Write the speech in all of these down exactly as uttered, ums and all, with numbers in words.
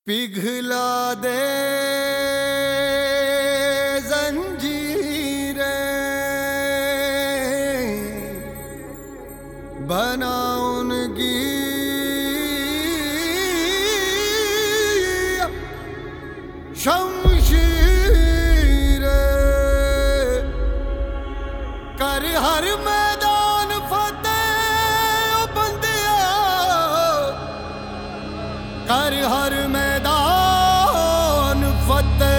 पिघला दे जंजीरें, बना उनकी शमशीरें, कर हर मैदान फतेह ओ बंदिया, कर हर मैदान फतेह।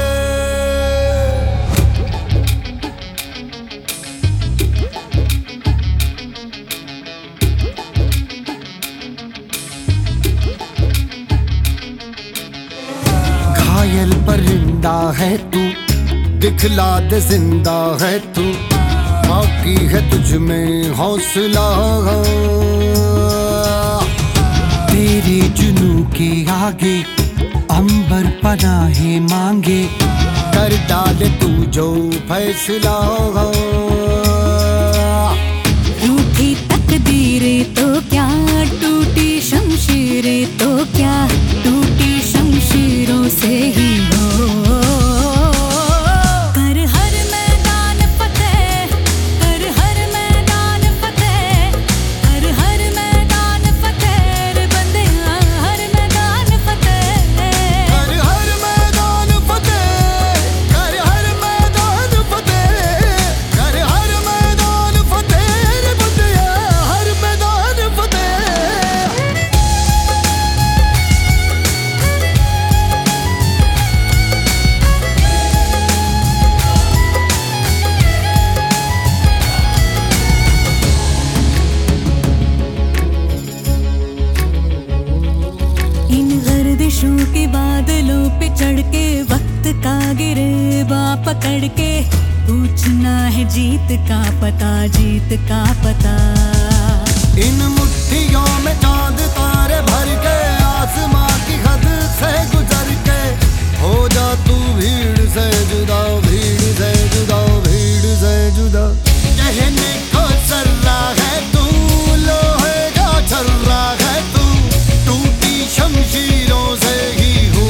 घायल परिंदा है तू, दिखला दे जिंदा है तू, बाकी है तुझ में हौसला। तेरे जुनू के आगे अंबर पनाहे मांगे, कर डाले तू जो फैसला। रूठी तकदीरें तो क्या, टूटी शमशीरें तो क्या, टूटी शमशीरों से ही हो। कर हर मैदान फतेह, कर हर मैदान फतेह, कर हर मैदान फतेह रे बंदिया, हर मैदान फतेह। कर हर मैदान फतेह, कर हर मैदान फतेह, कर हर मैदान फतेह रे बंदिया, हर मैदान फतेह। इन गर्दिशों के बादलों पे चढ़ के, वक्त का गिरेबा पकड़ के, पूछना है जीत का पता, जीत का पता। इन मुट्ठियों में चांद तारे भर के, आसमां की हद से गुजर के, हो जा तू भीड़ से जुदा, भीड़ से जुदा, भीड़ से जुदा। कहने को सर्रा है तू, लोहे का छर्रा है तू, टूटी शमशीरों से ही हो।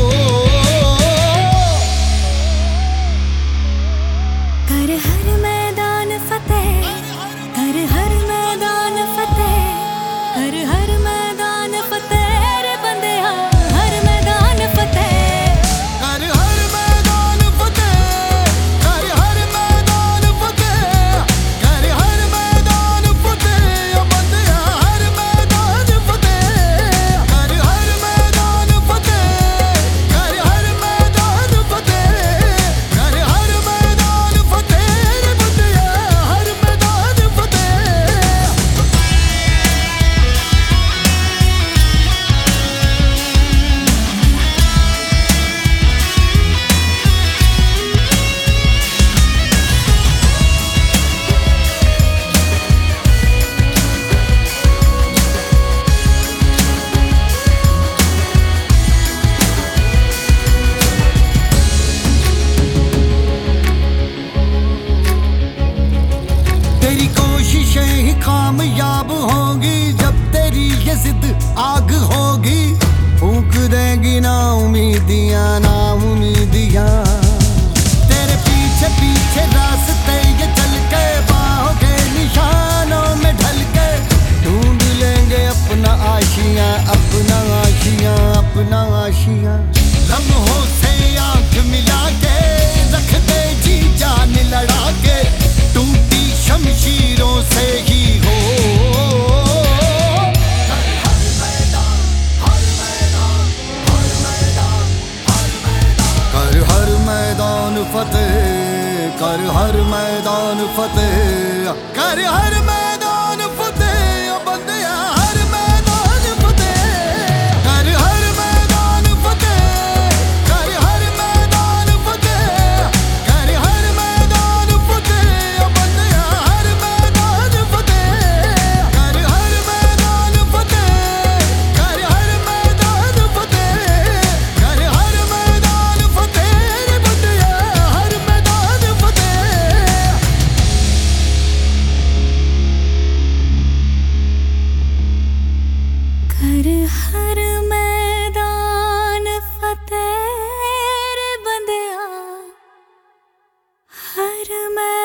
कर हर मैदान फतेह, कर हर मैदान फतेह, कर हर मैदान फतेह रे बंदिया, हर मैदान फतेह। कर हर मैदान फतेह, कर हर मैदान फतेह, कर हर मैदान फतेह ओ बंदिया, हर मैदान फतेह। कर हर मैदान फतेह, कर हर मैदान फतेह, कर हर मैदान फतेह रे बंदिया, हर मैदान फतेह। तेरी कोशिशें ही कामयाब होंगी, जब तेरी ये जिद आग होगी, फूंक देंगी ना उम्मीदियां, ना उम्मीदियां। तेरे पीछे पीछे रास्ते ये चल के, बाहों के निशानों में ढल के, ढूंढ लेंगे अपना आशियां, अपना आशियां, अपना आशियां। लम्हों से आंख मिला के, रख दे जी जान लड़ा के, टूटी शमशीरों से ही हो। कर हर मैदान फतेह, कर हर मैदान फतेह, कर हर मैदान फतेह ओ बंदिया, हर मैदान फतेह। कर हर मैदान फतेह, कर हर मैदान फतेह, कर हर मैदान फतेह ओ बंदिया, हर मैदान फतेह। कर हर मैदान फतेह, कर हर मैदान फतेह, कर हर मैदान फतेह रे बंदिया, हर मैदान फतेह। फिर मैं